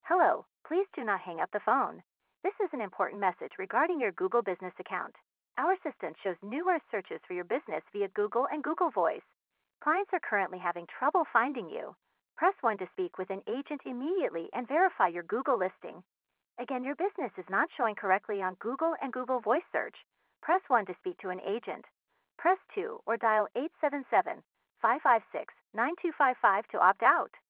Hello, please do not hang up the phone. This is an important message regarding your Google Business account. Our assistant shows numerous searches for your business via Google and Google Voice. Clients are currently having trouble finding you. Press 1 to speak with an agent immediately and verify your Google listing. Again, your business is not showing correctly on Google and Google Voice search. Press 1 to speak to an agent. Press 2 or dial 877 556 9255 to opt out.